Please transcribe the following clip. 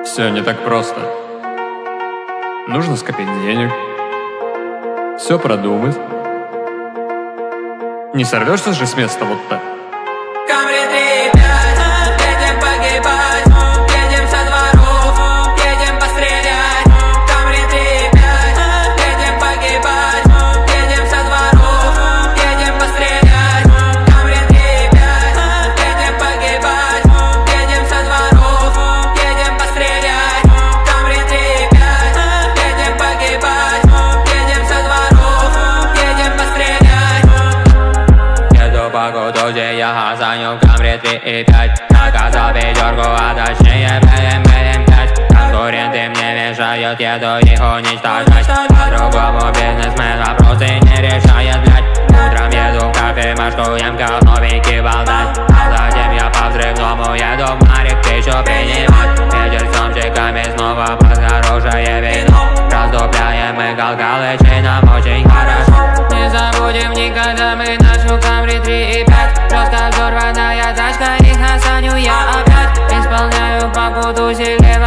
Все не так просто. Нужно скопить денег, все продумать. Не сорвешься же с места вот так. Камри 3-5, едем погибать, едем со дворов, едем пострелять. Камри 3-5, едем погибать, едем со дворов, едем пострелять. Камри 3-5, едем погибать, едем со дворов, едем пострелять. Камри 3-5, едем погибать, едем со дворов, едем пострелять. Еду по Кутузе, я заню Камри 3-5. Заказал пятерку, а точнее БМ-5. Конкуренты мне мешают, еду их уничтожать. По-другому бизнесмен вопросы не решает, блядь. Утром еду в кафе, машкуем, как новенький болтать. А затем я по взрывному еду в Марик пищу принимать. Ветер с самчиками снова под хорошее вино. Раздупляем мы Галгалычей, нам очень хорошо. Не забудем никогда мы нашу Камри 3-5. Жестко взорванная тачка, их насаню я опять. Исполняю по Кутузе.